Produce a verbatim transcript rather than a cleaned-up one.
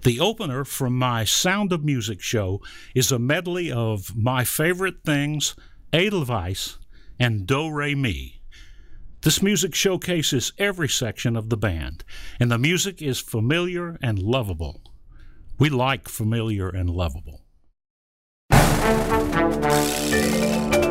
The opener from my Sound of Music show is a medley of My Favorite Things, Edelweiss, and Do Re Mi. This music showcases every section of the band, and the music is familiar and lovable. We like familiar and lovable.